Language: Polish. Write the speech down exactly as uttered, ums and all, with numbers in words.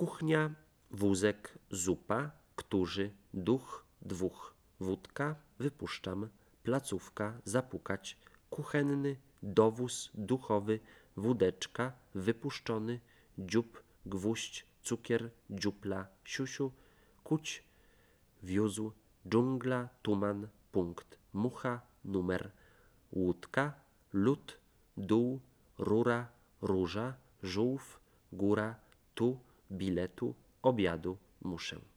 Kuchnia, wózek, zupa, którzy, duch, dwóch, wódka, wypuszczam, placówka, zapukać, kuchenny, dowóz, duchowy, wódeczka, wypuszczony, dziób, gwóźdź, cukier, dziupla, siusiu, kuć, wiózł, dżungla, tuman, punkt, mucha, numer, łódka, lód, dół, rura, róża, żółw, góra, tu, biletu, obiadu, muszę.